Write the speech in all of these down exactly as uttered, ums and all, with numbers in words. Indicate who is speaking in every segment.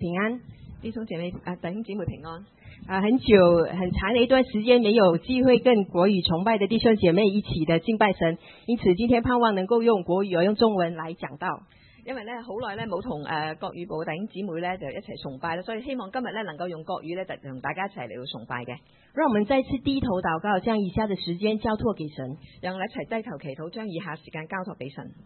Speaker 1: 平安，
Speaker 2: 弟兄姐妹啊，弟兄姐妹平安。
Speaker 1: 啊，很久很长的一段時間沒有機會跟國語崇拜的弟兄姐妹一起的敬拜神，因此今天盼望能夠用國語用中文來講道。
Speaker 2: 因為咧好耐咧冇同誒國語部弟兄姊妹咧就一齊崇拜啦，所以希望今日咧能夠用國語咧就同大家一齊嚟到崇拜嘅。
Speaker 1: 讓我們再次低頭禱告，將以下的時間交託給神。
Speaker 2: 讓我哋一齊低頭祈禱，將以下時間交託俾神。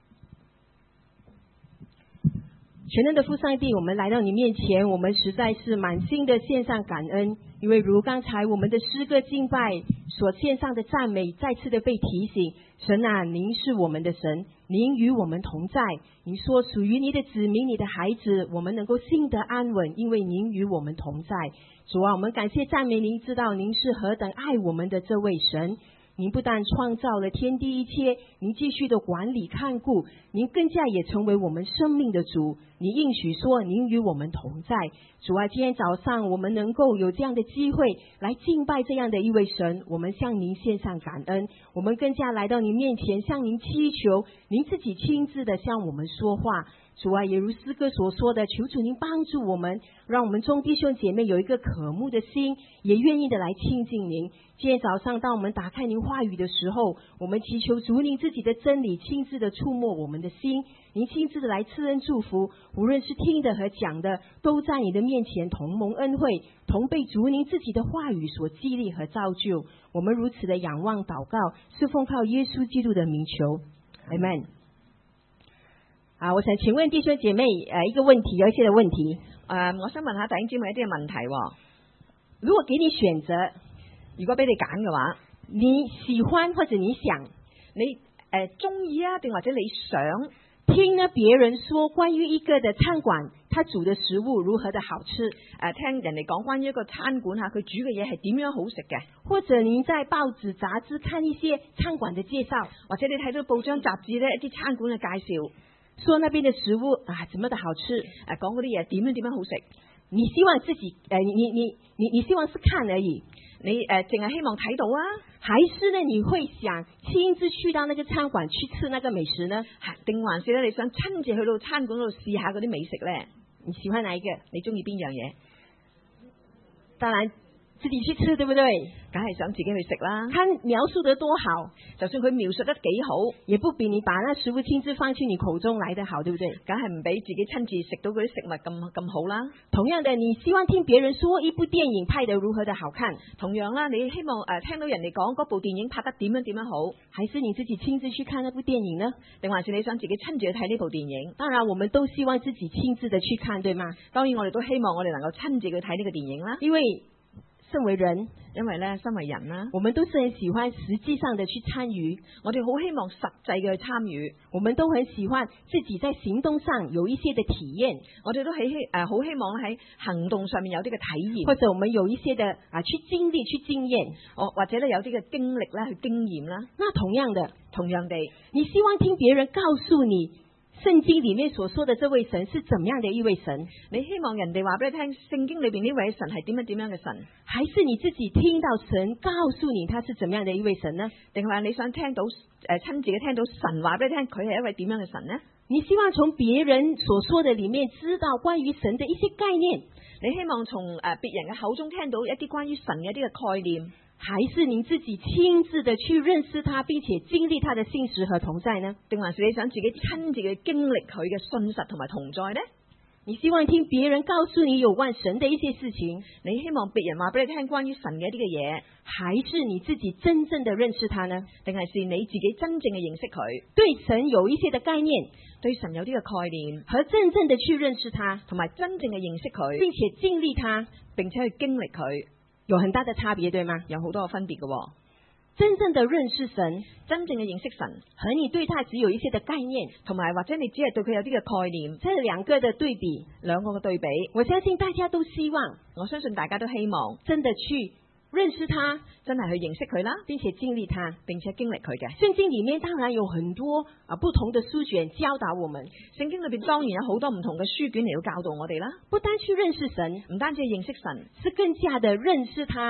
Speaker 1: 全能的父上帝，我們來到你面前，我們實在是滿心的獻上感恩，因為如剛才我們的詩歌敬拜所獻上的讚美，再次的被提醒，神啊，您是我們的神，您與我們同在，您說屬於你的子民，你的孩子，我們能夠信得安穩，因為您與我們同在。主啊，我們感謝讚美您，知道您是何等愛我們的這位神。您不但創造了天地一切，您繼續的管理看顧，您更加也成為我們生命的主。你應許說您與我們同在。主啊，今天早上我們能夠有這樣的機會來敬拜這樣的一位神，我們向您獻上感恩。我們更加來到您面前向您祈求，您自己親自的向我們說話。主啊，也如詩歌所說的，求主您幫助我們，讓我們眾弟兄姐妹有一個渴慕的心，也願意的來親近您。今天早上當我們打開您話語的時候，我們祈求主您自己的真理親自的觸摸我們的心，您親自的來賜恩祝福，無論是聽的和講的，都在你的面前同蒙恩惠，同被主您自己的話語所激勵和造就。我們如此的仰望禱告，是奉靠耶穌基督的名求，阿們。啊，我想請問弟兄姐妹，呃，一個問題，有一些的問題，
Speaker 2: 呃，我想問下弟兄姐妹一啲嘅問題喎。
Speaker 1: 如果給你選擇，
Speaker 2: 如果俾你揀嘅話，
Speaker 1: 你喜歡或者你想，
Speaker 2: 你誒中意啊，定或者你想
Speaker 1: 聽呢別人說關於一個的餐館，他煮的食物如何的好吃？誒、
Speaker 2: 呃，聽人哋講關於一個餐館嚇，佢煮嘅嘢係點樣好食嘅？
Speaker 1: 或者您在報紙雜誌看一些餐館的介紹，
Speaker 2: 或者你睇到報章雜誌咧一啲餐館嘅介紹。
Speaker 1: 說那邊的食物啊，怎麼的好吃？
Speaker 2: 誒，講嗰啲嘢點樣點樣好食？
Speaker 1: 你希望自己誒、呃，你你你你你希望是看而已，
Speaker 2: 你誒淨係希望睇到啊？
Speaker 1: 還是呢？你會想親自去到那個餐館去吃那個美食呢？
Speaker 2: 定還是咧你想親自去到餐館度試下嗰啲美食咧？
Speaker 1: 你喜歡哪一個？
Speaker 2: 你中意邊樣嘢？
Speaker 1: 當然自己去吃，對不對？
Speaker 2: 梗係想自己去食啦。
Speaker 1: 他描述得多好，
Speaker 2: 就算佢描述得幾好，
Speaker 1: 也不比你把那食物親自放進你口中來得好，對不對？
Speaker 2: 梗係唔比自己親自食到嗰啲食物咁咁好啦。
Speaker 1: 同樣的，你希望聽別人說一部電影拍得如何的好看，
Speaker 2: 同樣啦，你希望誒、呃、聽到人哋講嗰部電影拍得點樣點樣好，
Speaker 1: 還是你自己親自去看那部電影呢？
Speaker 2: 定還是你想自己親自去睇呢部電影？
Speaker 1: 當然，我們都希望自己親自的去看，對嗎？
Speaker 2: 當然，我哋都希望我哋能夠親自去睇呢個電影啦，
Speaker 1: 因為身為人，
Speaker 2: 因為咧身為人啦，
Speaker 1: 我們都是很喜歡實際上的去參與，
Speaker 2: 我哋好希望實際嘅去參與，
Speaker 1: 我們都很喜歡自己在行動上有一些的體驗，
Speaker 2: 我哋都希希誒好希望喺行動上面有啲嘅體驗，
Speaker 1: 或者我們有一些的啊去經歷去經驗，
Speaker 2: 哦或者咧有啲嘅經歷啦去經驗啦。
Speaker 1: 那同樣的，
Speaker 2: 同樣地，
Speaker 1: 你希望聽別人告訴你聖經裏面所說的這位神是怎麼樣的一位神？
Speaker 2: 你希望人哋話俾你聽，聖經裏邊呢位神係點樣點樣嘅神？
Speaker 1: 還是你自己聽到神告訴你他是怎麼樣的一位神呢？
Speaker 2: 定係話你想聽到誒親自嘅聽到神話俾你聽，佢係一位點樣嘅神呢？
Speaker 1: 你希望從別人所說的裏面知道關於神的一些概念？
Speaker 2: 你希望從誒別人嘅口中聽到一啲關於神嘅一啲嘅概念？
Speaker 1: 還是你自己親自的去認識他，並且經歷他的信實和同在呢？
Speaker 2: 定還是你想自己親自去經歷佢嘅信實同埋同在呢？
Speaker 1: 你希望聽別人告訴你有關神的一些事情，
Speaker 2: 你希望別人話俾你聽關於神嘅一啲嘅嘢，
Speaker 1: 還是你自己真正的認識他呢？
Speaker 2: 定係是你自己真正嘅認識佢，
Speaker 1: 對神有一些的概念，
Speaker 2: 對神有啲嘅概念，
Speaker 1: 和真正的去認識他，
Speaker 2: 同埋真正嘅認識佢，
Speaker 1: 並且經歷他，
Speaker 2: 並且去經歷佢，
Speaker 1: 有很大的差別，對嗎？
Speaker 2: 有好多嘅分別嘅。
Speaker 1: 真正的認識神，
Speaker 2: 真正嘅認識神，
Speaker 1: 和你對他只有一些的概念，
Speaker 2: 同埋或者你只係對佢有啲嘅概念，
Speaker 1: 這兩個的對比，
Speaker 2: 兩個嘅對比，
Speaker 1: 我相信大家都希望，
Speaker 2: 我相信大家都希望
Speaker 1: 真的去認識他，
Speaker 2: 真係去認識佢啦，
Speaker 1: 並且經歷他，
Speaker 2: 並且經歷佢嘅。
Speaker 1: 聖經裏面當然有很多啊不同的書卷教導我們，
Speaker 2: 聖經裏邊當然有好多唔同嘅書卷嚟到教導我哋啦。
Speaker 1: 不單去認識神，
Speaker 2: 唔單止係認識神，
Speaker 1: 是更加的認識他。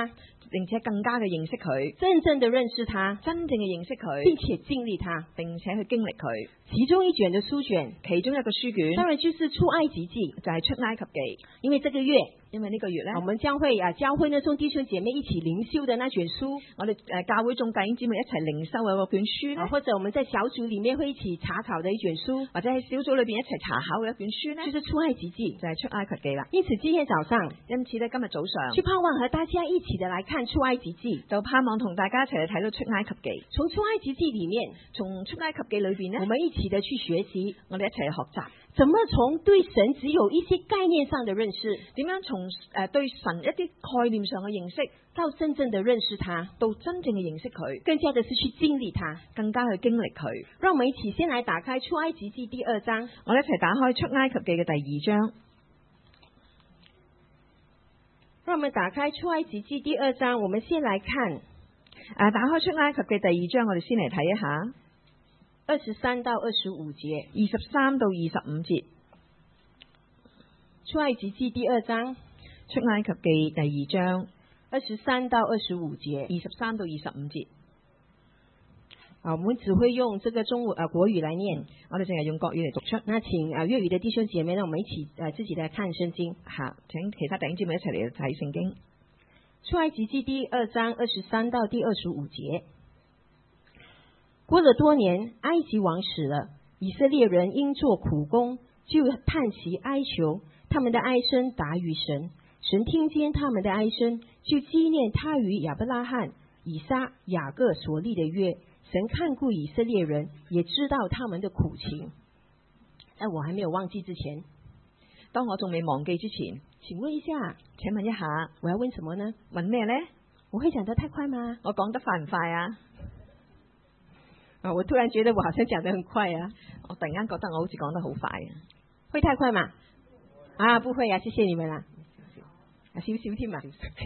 Speaker 2: 並且更加嘅認識佢，
Speaker 1: 真正的認識他，
Speaker 2: 真正嘅認識佢，
Speaker 1: 並且經歷他，
Speaker 2: 並且去經歷佢。
Speaker 1: 其中一卷的書卷，
Speaker 2: 其中一個書卷，
Speaker 1: 當然就是出埃及記，
Speaker 2: 就係出埃及記。
Speaker 1: 因為這個月，
Speaker 2: 因為呢個月咧，
Speaker 1: 我們教會啊，教會呢眾弟兄姐妹一起靈修的那卷書，
Speaker 2: 我哋誒教會眾弟兄姊妹一齊靈修嘅嗰卷書咧，
Speaker 1: 或者我們在小組裡面會一起查考的一卷書，
Speaker 2: 或者喺小組裏邊一齊查考嘅一卷書咧，
Speaker 1: 就是出埃及記，
Speaker 2: 就係出埃及記啦。
Speaker 1: 因此今天早上，
Speaker 2: 因此咧今日早上，
Speaker 1: 去盼望和大家一起的來看出埃及記，
Speaker 2: 就盼望同大家一齊去睇到出埃及記。
Speaker 1: 從出埃及記裡面，
Speaker 2: 從出埃及記裏邊咧，
Speaker 1: 我們一起的去學習。
Speaker 2: 我哋一齊去學習，
Speaker 1: 怎麼從對神只有一些概念上的認識，
Speaker 2: 點樣從誒對神一啲概念上嘅認識，
Speaker 1: 到真正的認識他，
Speaker 2: 到真正嘅認識佢，
Speaker 1: 更加的是去經歷他，
Speaker 2: 更加去經歷佢。
Speaker 1: 讓我們一起先來打開出埃及記第二章，
Speaker 2: 我哋一齊打開出埃及記嘅第二章。
Speaker 1: 讓我們打開出埃及記第二章，我們先來看，誒，
Speaker 2: 打開出埃及記第二章，我哋先嚟睇一下。
Speaker 1: 二十三到二十五節，
Speaker 2: 二十三到二十五節，
Speaker 1: 出埃及記第二章，
Speaker 2: 出埃及記第二章，
Speaker 1: 二十三到二十五節，
Speaker 2: 二十三到二十五節。
Speaker 1: 啊，我們只會用這個中文啊國語來念，
Speaker 2: 我哋淨係用國語嚟讀出。
Speaker 1: 那請啊粵語的弟兄姐妹，呢我們一起啊自己來看聖經。
Speaker 2: 吓，請其他弟兄姐妹一齊嚟睇聖經。
Speaker 1: 出埃及記第二章二十三到第二十五節。過了多年，埃及王死了，以色列人因做苦工，就嘆息哀求，他們的哀聲達於神。神聽見他們的哀聲，就紀念他與亞伯拉罕、以撒、雅各所立的約。神看顧以色列人，也知道他們的苦情。在我還沒有忘記之前，
Speaker 2: 當我仲未忘記之前，
Speaker 1: 請問一下，
Speaker 2: 請問一下，
Speaker 1: 我要問什麼呢？
Speaker 2: 問咩呢？
Speaker 1: 我會講得太快嗎？
Speaker 2: 我講得快唔快啊？
Speaker 1: 啊！我突然覺得我好像講得很快啊！
Speaker 2: 我突然間覺得我好似講得好快啊！
Speaker 1: 會太快嗎？啊，不會啊！謝謝你們啦！啊，少少添嘛。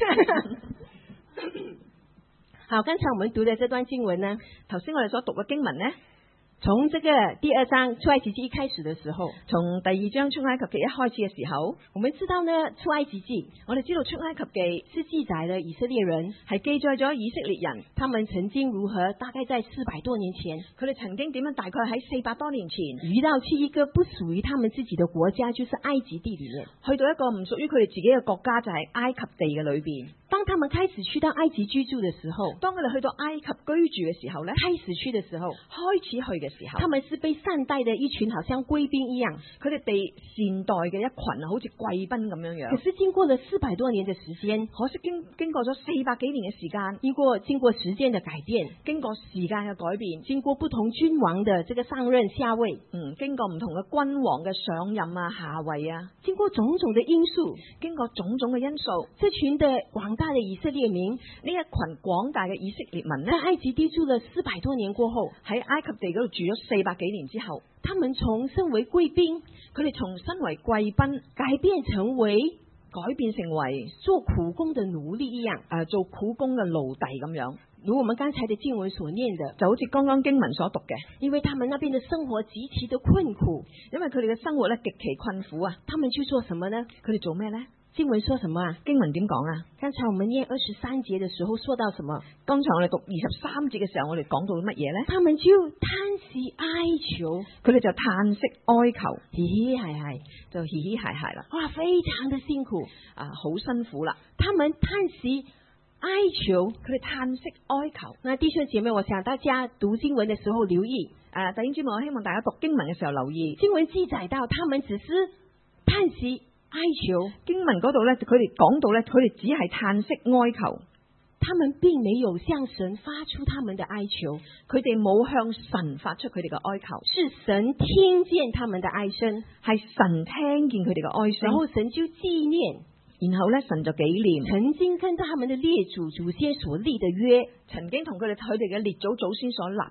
Speaker 1: 好，剛才我們讀的這段經文呢，
Speaker 2: 頭先我哋所讀嘅經文呢，
Speaker 1: 從這個第二章出埃及記一開始的時候，
Speaker 2: 從第二章出埃及記一開始嘅時候，
Speaker 1: 我們知道呢，出埃及記，
Speaker 2: 我哋知道出埃及記
Speaker 1: 是記載了以色列人，
Speaker 2: 係記載咗以色列人，
Speaker 1: 他們曾經如何，大概在四百多年前，
Speaker 2: 佢哋曾經點樣，大概喺四百多年前，
Speaker 1: 移到去一個不屬於他們自己的國家，就是埃及地裏面，
Speaker 2: 去到一個唔屬於佢哋自己嘅國家，就係埃及地嘅裏邊。
Speaker 1: 當他們開始去到埃及居住的時候，
Speaker 2: 當佢哋去到埃及居住嘅時候呢，
Speaker 1: 開始去的時候，
Speaker 2: 開始去嘅時候，
Speaker 1: 他們是被善待的一群，好像貴賓一樣。
Speaker 2: 佢哋被善待嘅一群，好似貴賓咁樣樣。
Speaker 1: 可是經過了四百多年的時間，
Speaker 2: 可惜經經過咗四百幾年嘅時間，
Speaker 1: 經過經過時間的改變，
Speaker 2: 經過時間嘅改變，
Speaker 1: 經過不同君王的這個上任下位，
Speaker 2: 嗯，經過唔同嘅君王嘅上任啊下位啊，
Speaker 1: 經過種種的因素，
Speaker 2: 經過種種嘅因素，
Speaker 1: 這群的廣大的以色列民，
Speaker 2: 呢一群廣大嘅以色列民呢，
Speaker 1: 在埃及地住了四百多年過後，
Speaker 2: 喺埃及地嗰度住咗四百幾年之後，
Speaker 1: 他們從身為貴賓，
Speaker 2: 佢哋從身為貴賓
Speaker 1: 改變成為
Speaker 2: 改變成為
Speaker 1: 做苦工的奴隸一樣，
Speaker 2: 誒、呃，做苦工嘅奴隸咁樣。
Speaker 1: 如我們剛才的經文所念的，
Speaker 2: 就好似剛剛經文所讀嘅，
Speaker 1: 因為他們那邊的生活極其的困苦，
Speaker 2: 因為佢哋嘅生活咧極其困苦啊。
Speaker 1: 他們去做什麼呢？
Speaker 2: 佢哋做咩呢？
Speaker 1: 經文說什麼啊？
Speaker 2: 經文點講啊？
Speaker 1: 剛才我們念二十三節的時候說到什麼？
Speaker 2: 剛才我哋讀二十三節嘅時候，我哋講到乜嘢呢？
Speaker 1: 他們就嘆息哀求，
Speaker 2: 佢哋就嘆息哀求，
Speaker 1: 嘻嘻係係，
Speaker 2: 就嘻嘻係係啦。
Speaker 1: 哇，非常的辛苦
Speaker 2: 啊，好辛苦啦。
Speaker 1: 他們嘆息哀求，
Speaker 2: 佢哋嘆息哀求。
Speaker 1: 那弟兄姐妹，我想大家讀經文的時候留意，
Speaker 2: 誒，弟兄姊妹，我希望大家讀經文嘅時候留意，
Speaker 1: 經文記載到他們只是嘆息哀求，
Speaker 2: 經文嗰度咧，佢哋講到咧，佢哋只係嘆息哀求，
Speaker 1: 他們並沒有向神發出他們的哀求，
Speaker 2: 佢哋冇向神發出佢哋嘅哀求，
Speaker 1: 是神聽見他們的哀聲，
Speaker 2: 係神聽見佢哋嘅哀聲，
Speaker 1: 然後神就紀念，
Speaker 2: 然後咧神就紀念
Speaker 1: 曾經跟他們的列祖祖先所立的約，
Speaker 2: 曾經同佢哋佢哋嘅列祖祖先所立嘅約。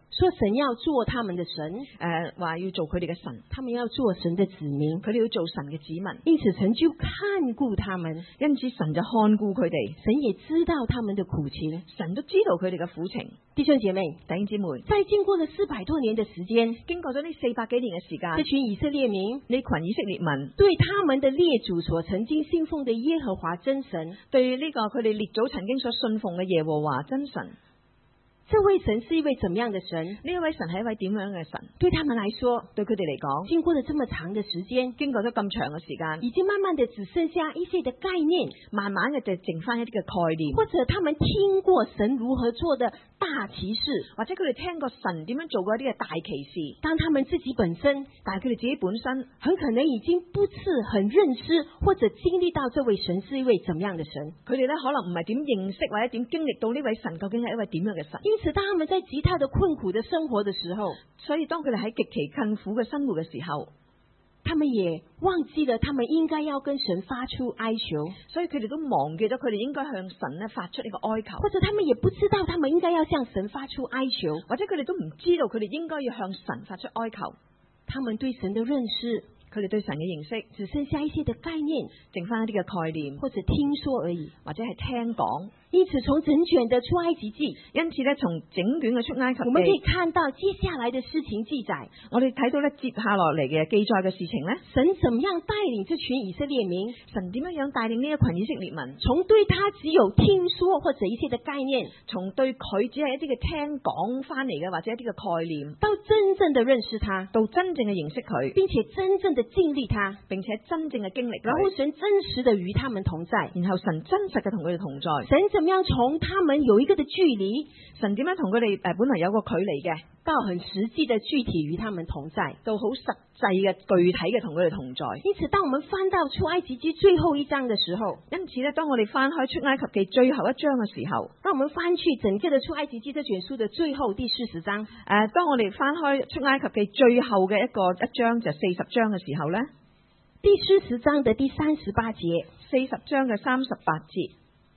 Speaker 1: 說神要做他們的神，
Speaker 2: 誒話要做佢哋嘅神，
Speaker 1: 他們要做神的子民，
Speaker 2: 佢哋要做神嘅子民。
Speaker 1: 因此神就看顧他們，
Speaker 2: 因此神就看顧佢哋，
Speaker 1: 神也知道他們的苦情，
Speaker 2: 神都知道佢哋嘅苦情。
Speaker 1: 弟兄姐妹，
Speaker 2: 弟兄姊妹，
Speaker 1: 在經過了四百多年的時間，
Speaker 2: 經過咗呢四百幾年嘅時間，
Speaker 1: 這群以色列民，
Speaker 2: 呢群以色列民
Speaker 1: 對他們的列祖所曾經信奉的耶和華真神，
Speaker 2: 對呢個佢哋列祖曾經所信奉嘅耶和華真神，
Speaker 1: 這位神是一位怎麼樣的神？
Speaker 2: 呢一位神係一位點樣嘅神？
Speaker 1: 對他們來說，
Speaker 2: 對佢哋嚟講，
Speaker 1: 經過了這麼長的時間，
Speaker 2: 經過咗咁長嘅時間，
Speaker 1: 已經慢慢的只剩下一些的概念，
Speaker 2: 慢慢嘅就剩翻一啲嘅概念，
Speaker 1: 或者他們聽過神如何做的大奇事，
Speaker 2: 或者佢哋聽過神點樣做過一啲嘅大奇事，
Speaker 1: 但他們自己本身，
Speaker 2: 但係佢哋自己本身
Speaker 1: 很可能已經不是很認識或者經歷到這位神是一位怎麼樣的神，
Speaker 2: 佢哋咧可能唔係點認識或者點經歷到呢位神究竟係一位點樣嘅神。
Speaker 1: 因此當他們在極大的困苦的生活的時候，
Speaker 2: 所以當佢哋喺極其困苦嘅生活嘅時候，
Speaker 1: 他們也忘記了他們應該要跟神發出哀求，
Speaker 2: 所以佢哋都忘記咗佢哋應該向神咧發出呢個哀求，
Speaker 1: 或者他們也不知道他們應該要向神發出哀求，
Speaker 2: 或者佢哋都唔知道佢哋應該要向神發出哀求。
Speaker 1: 他們對神的認識，
Speaker 2: 佢哋對神嘅認識
Speaker 1: 只剩下一些的概念，
Speaker 2: 剩翻一啲嘅概念，
Speaker 1: 或者聽說而已，
Speaker 2: 或者係聽講。
Speaker 1: 因此從整卷的出埃及記，
Speaker 2: 因此咧從整卷嘅出埃及記，
Speaker 1: 我們可以看到接下來的事情記載，
Speaker 2: 我哋睇到咧接下落嚟嘅記載嘅事情咧，
Speaker 1: 神怎麼樣帶領這群以色列民，
Speaker 2: 神點樣樣帶領呢一群以色列民，
Speaker 1: 從對他只有聽說或者一些的概念，
Speaker 2: 從對佢只係一啲嘅聽講翻嚟嘅或者一啲嘅概念，
Speaker 1: 到真正的認識他，
Speaker 2: 到真正嘅認識佢，
Speaker 1: 並且真正的經歷他，
Speaker 2: 並且真正嘅經歷佢，
Speaker 1: 然後神真實的與他們同在，
Speaker 2: 然後神真實嘅同佢哋同在，
Speaker 1: 神怎麼樣從他們有一個的距離，
Speaker 2: 神點樣同佢哋誒本來有個距離嘅，
Speaker 1: 到很實際的具體與他們同在，
Speaker 2: 到好實際嘅具體嘅同佢哋同在。
Speaker 1: 因此當我們翻到出埃及記最後一章的時候，
Speaker 2: 因此咧，當我哋翻開出埃及記最後一章嘅時候，
Speaker 1: 當我們翻去整個的出埃及記這卷書的最後第四十章，
Speaker 2: 誒、呃，當我哋翻開出埃及記最後嘅一個一章就四十章嘅時候咧，
Speaker 1: 第四十章的第三十八節，
Speaker 2: 四十章嘅三十八節。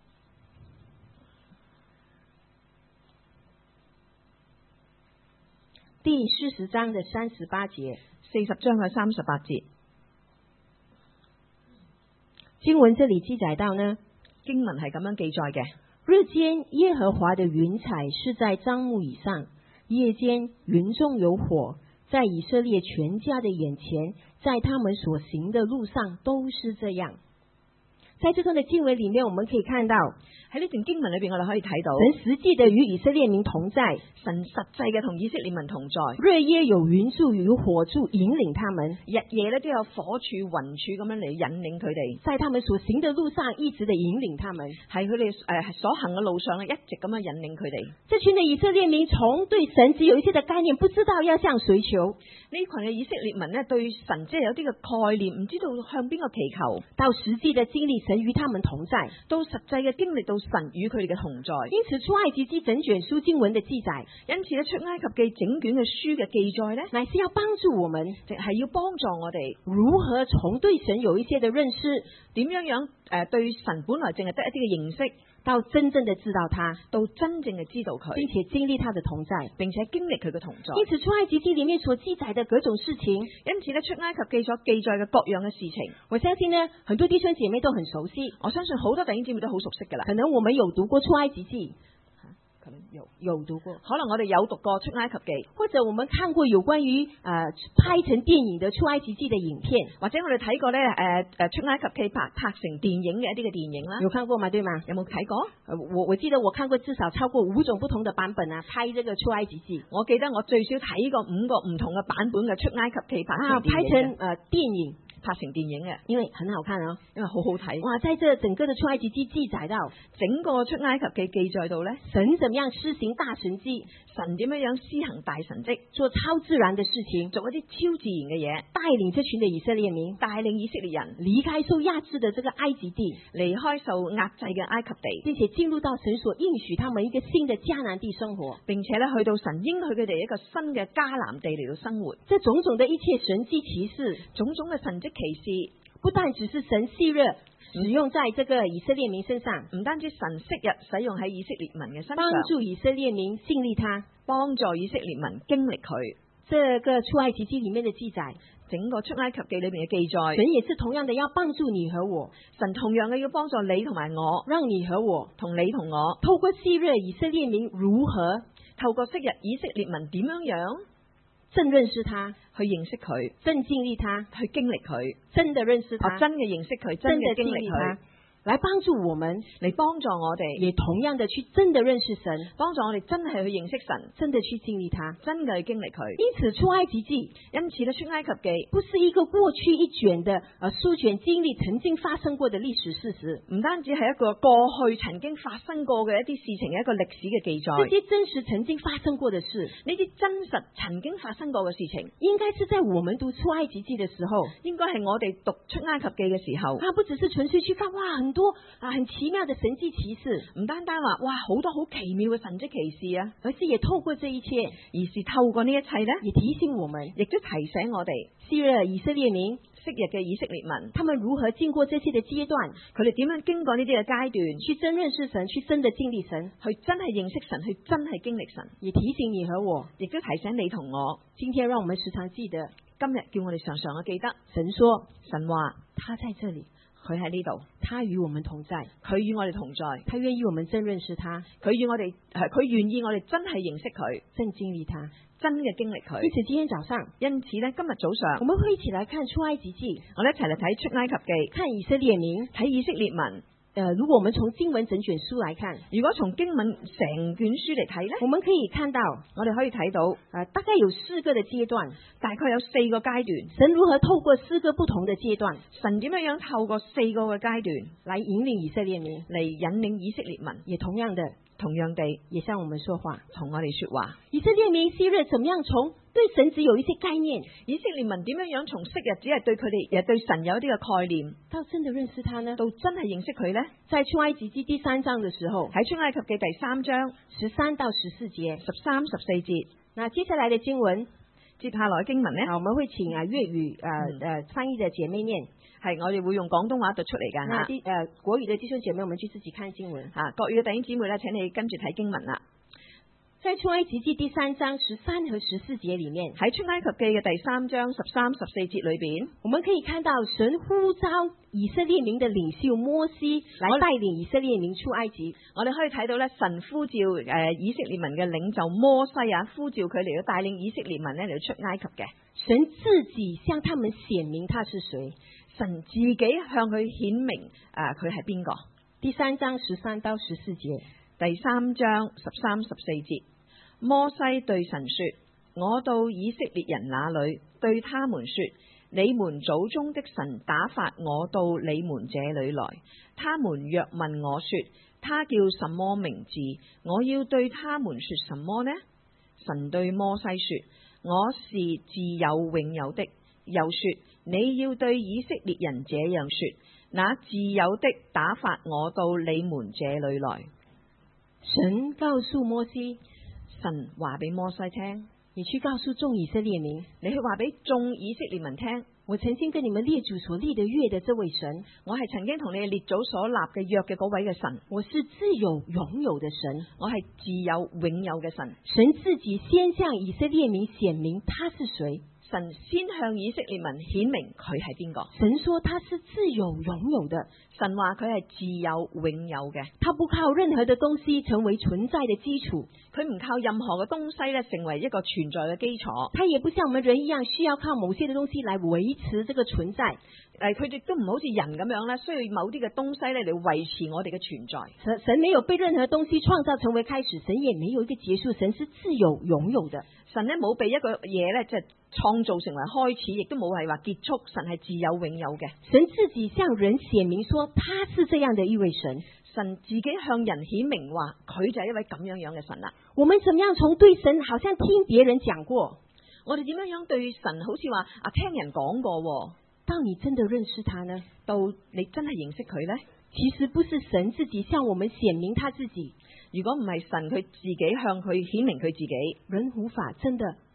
Speaker 1: 第四十章的三十八節，
Speaker 2: 四十章嘅三十八節，
Speaker 1: 經文這裏記載到呢，
Speaker 2: 經文係咁樣記載嘅：
Speaker 1: 日間耶和華的雲彩是在帳幕以上，夜間雲中有火，在以色列全家的眼前，在他們所行的路上都是這樣。在這段的經文裏面，我們可以看到
Speaker 2: 喺呢段經文裏邊，我哋可以睇到
Speaker 1: 神實際的與以色列民同在，
Speaker 2: 神實際嘅同以色列民同在。
Speaker 1: 日夜有雲柱與火柱引領他們，
Speaker 2: 日夜咧都有火柱、雲柱咁樣嚟引領佢哋，
Speaker 1: 在他們所行的路上一直的引領他們，
Speaker 2: 係佢哋誒所行嘅路上咧一直咁樣引領佢哋。
Speaker 1: 這群的以色列民從對神只有一些的概念，不知道要向誰求，
Speaker 2: 呢群嘅以色列民咧對神即係有啲嘅概念，唔知道向邊個祈求，
Speaker 1: 到實際的經歷神與他們同在，
Speaker 2: 到實際嘅經歷到神與佢哋嘅同在。
Speaker 1: 因此出埃及記整卷書經文的記載，
Speaker 2: 因此咧出埃及記整卷嘅書嘅記載咧，
Speaker 1: 乃是要幫助我們，
Speaker 2: 即係要幫助我哋
Speaker 1: 如何從對神有一些的認識，
Speaker 2: 點樣樣誒對神本來淨係得一啲嘅認識，
Speaker 1: 到真正的知道他，
Speaker 2: 到真正嘅知道佢，
Speaker 1: 並且經歷他的同在，
Speaker 2: 並且經歷佢嘅同在。
Speaker 1: 因此出埃及記裏面所記載的各種事情，
Speaker 2: 因此咧出埃及記所記載嘅各樣嘅事情，
Speaker 1: 我相信呢很多弟兄姐妹都很熟悉，
Speaker 2: 我相信好多弟兄姊妹都好熟悉噶啦。
Speaker 1: 可能我們有讀過出埃及記，
Speaker 2: 可能有
Speaker 1: 有讀過，
Speaker 2: 可能我哋有讀過出埃及記，
Speaker 1: 或者我們看過有關於誒、呃、拍成電影的出埃及記的影片，
Speaker 2: 或者我哋睇過咧誒誒出埃及記拍拍成電影嘅一啲嘅電影啦。
Speaker 1: 有看過嗎？對嗎？
Speaker 2: 有冇睇過？
Speaker 1: 我我記得我看過至少超過五種不同的版本啊，拍這個出埃及記。
Speaker 2: 我記得我最少睇過五個唔同嘅版本嘅出埃及記拍
Speaker 1: 啊，拍成誒、呃、電影。
Speaker 2: 拍成電影嘅，
Speaker 1: 因為很好看啊，
Speaker 2: 因為好好睇。
Speaker 1: 哇，在這整個的出埃及記記載到，
Speaker 2: 整個出埃及記記載到咧，
Speaker 1: 神怎麼樣施行大神蹟，
Speaker 2: 神點樣樣施行大神蹟，
Speaker 1: 做超自然的事情，
Speaker 2: 做一啲超自然嘅嘢，
Speaker 1: 帶領這群的以色列民，
Speaker 2: 帶領以色列人
Speaker 1: 離開受壓制的這個埃及地，
Speaker 2: 離開受壓制嘅埃及地，
Speaker 1: 並且進入到神所應許他們一個新的迦南地生活，
Speaker 2: 並且咧去到神應許佢哋一個新嘅迦南地嚟到生活。
Speaker 1: 這種種的一切神蹟奇事，
Speaker 2: 種種嘅神蹟奇事。
Speaker 1: 不但只是神昔日使用在這個以色列民身上，
Speaker 2: 唔單止神昔日使用喺以色列民嘅身上，
Speaker 1: 幫助以色列民經歷他，
Speaker 2: 幫助以色列民經歷佢。
Speaker 1: 這個出埃及記裡面的記載，
Speaker 2: 整個出埃及記裏面嘅記載，
Speaker 1: 神也是同樣的要幫助你和我，
Speaker 2: 神同樣嘅要幫助你同埋我，
Speaker 1: 讓你和我
Speaker 2: 同你同我，
Speaker 1: 透過昔日以色列民如何，
Speaker 2: 透過昔日以色列民點樣樣，
Speaker 1: 真認識他，
Speaker 2: 去認識佢，
Speaker 1: 真經歷他，
Speaker 2: 去經歷佢，
Speaker 1: 真的認識他，
Speaker 2: 真嘅認識佢，真嘅經歷佢。
Speaker 1: 來幫助我們，
Speaker 2: 嚟幫助我哋，
Speaker 1: 也同樣的去真的認識神，
Speaker 2: 幫助我哋真係去認識神，
Speaker 1: 真的去經歷他，
Speaker 2: 真嘅去經歷佢。
Speaker 1: 因此出埃及記，
Speaker 2: 因此咧出埃及記
Speaker 1: 不是一個過去一卷的呃書卷經歷曾經發生過的歷史事實，
Speaker 2: 唔單止係一個過去曾經發生過嘅一啲事情嘅一個歷史嘅記載。
Speaker 1: 這些真實曾經發生過的事，
Speaker 2: 呢啲真實曾經發生過嘅事情，
Speaker 1: 應該是在我們讀出埃及記的時候，
Speaker 2: 應該係我哋讀出埃及記嘅時候，
Speaker 1: 啊，不只是純粹去看哇很多啊很奇妙的神蹟奇事，
Speaker 2: 唔單單話哇好多好奇妙嘅神蹟奇事啊，
Speaker 1: 而是也透過這一切，
Speaker 2: 而是透過呢一切咧，
Speaker 1: 也提醒我們，
Speaker 2: 亦都提醒我哋，
Speaker 1: 昔日以色列民，
Speaker 2: 昔日嘅以色列民，
Speaker 1: 他們如何經過這些嘅階段，
Speaker 2: 佢哋點樣經過呢啲嘅階段，
Speaker 1: 去真認識神，去真的經歷神，
Speaker 2: 去真係認識神，去真係經歷神，
Speaker 1: 也提醒你和我，
Speaker 2: 亦都提醒你同我，
Speaker 1: 今天讓我們時常記得，
Speaker 2: 今日叫我哋常常嘅記得，
Speaker 1: 神說，
Speaker 2: 神話
Speaker 1: 他在這裏。
Speaker 2: 佢喺呢度，
Speaker 1: 他與我們同在，
Speaker 2: 佢與我哋同在，
Speaker 1: 他願意我們真認識他，
Speaker 2: 佢與我哋係佢願意我哋真係認識佢，
Speaker 1: 真經歷他，
Speaker 2: 真嘅經歷佢。
Speaker 1: 因此今天早上，
Speaker 2: 因此咧今日早上，
Speaker 1: 我們會一起來看出埃及記，
Speaker 2: 我哋一齊嚟睇出埃及記，
Speaker 1: 看以色列民，
Speaker 2: 睇以色列民。
Speaker 1: 呃，如果我們從經文整卷書來看，
Speaker 2: 如果從經文成卷書嚟睇咧，
Speaker 1: 我們可以看到，
Speaker 2: 我哋可以睇到，
Speaker 1: 呃，大概有四個的階段，
Speaker 2: 大概有四個階段。
Speaker 1: 神如何透過四個不同的階段，
Speaker 2: 神點樣樣透過四個嘅階段
Speaker 1: 來引領以色列民，
Speaker 2: 嚟引領以色列民，
Speaker 1: 也同樣的，
Speaker 2: 同樣地，
Speaker 1: 也向我們說話，
Speaker 2: 同我哋說話。
Speaker 1: 以色列民昔日怎麼樣從對神只有一些概念，
Speaker 2: 以色列民點樣樣從昔日只係對佢哋，又對神有一啲嘅概念，
Speaker 1: 到真的認識他呢？
Speaker 2: 到真係認識佢呢？
Speaker 1: 在出埃及記第三章的時候，
Speaker 2: 喺出埃及記第三章
Speaker 1: 十三到十四節，
Speaker 2: 十三十四節。
Speaker 1: 那接下來的經文，
Speaker 2: 接下來經文呢，
Speaker 1: 啊，我們會請啊粵語呃呃翻譯的姐妹念，
Speaker 2: 係我哋會用廣東話讀出嚟噶吓。
Speaker 1: 啲誒國語的弟兄姐妹，我們去自己看經文
Speaker 2: 吓。國語嘅弟兄姊妹咧，請你跟住睇經文啦。
Speaker 1: 在出埃及記第三章十三和十四節裏面，
Speaker 2: 喺出埃及記嘅第三章十三十四節裏邊，
Speaker 1: 我們可以看到神呼召以色列民的領袖摩西來帶領以色列民出埃及。
Speaker 2: 我哋可以睇到咧，神呼召誒、呃、以色列民嘅領袖摩西啊，呼召佢嚟到帶領以色列民咧嚟到出埃及嘅。
Speaker 1: 神自己向他們顯明他是誰，
Speaker 2: 神自己向佢顯明啊，佢係邊個？
Speaker 1: 第三章十三到十四節，
Speaker 2: 第三章十三十四節，摩西對神說：我到以色列人那裏，對他們說，你們祖宗的神打發我到你們這裏來。他們若問我說，他叫什麼名字？我要對他們說什麼呢？神對摩西說：我是自有永有的。又說：你要對以色列人這樣說，那自有的打發我到你們這裏來。
Speaker 1: 神告訴摩西，
Speaker 2: 神話俾摩西聽，
Speaker 1: 你去告訴眾以色列民，
Speaker 2: 你去話俾眾以色列民聽，
Speaker 1: 我曾經跟你們列祖所立的約的這位神，
Speaker 2: 我係曾經同你哋列祖所立嘅約嘅嗰位嘅神，
Speaker 1: 我是自有永有的神，
Speaker 2: 我係自有永有嘅神。
Speaker 1: 神自己先向以色列民顯明他是誰。
Speaker 2: 神先向以色列民顯明佢係邊個。
Speaker 1: 神說他是自有永有的，
Speaker 2: 神話佢係自有永有嘅，
Speaker 1: 他不靠任何的東西成為存在的基礎，
Speaker 2: 佢唔靠任何嘅東西咧成為一個存在嘅基礎。
Speaker 1: 他也不像我們人一樣需要靠某些的東西來維持這個存在。
Speaker 2: 誒，佢哋都唔好似人咁樣咧，需要某啲嘅東西咧嚟維持我哋嘅存在。
Speaker 1: 神神沒有被任何東西創造成為開始，神也沒有一個結束，神是自有永有的。
Speaker 2: 神咧冇被一個嘢咧即係創造成為開始，亦都冇係話結束。神係自有永有嘅。
Speaker 1: 神自己向人顯明說他是這樣的一位神，
Speaker 2: 神自己向人顯明話佢就係一位咁樣樣嘅神啦。
Speaker 1: 我們怎麼樣從對神好像聽別人講過，
Speaker 2: 我哋點樣樣對神好似話啊聽人講過，
Speaker 1: 到你真的認識他呢？
Speaker 2: 到你真係認識佢呢？
Speaker 1: 其實不是神自己向我們顯明他自己，
Speaker 2: 如果唔係神佢自己向佢顯明佢自己，
Speaker 1: 人無法真的